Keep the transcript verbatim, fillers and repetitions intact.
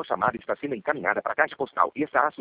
Sua chamada está sendo encaminhada para a caixa postal e estará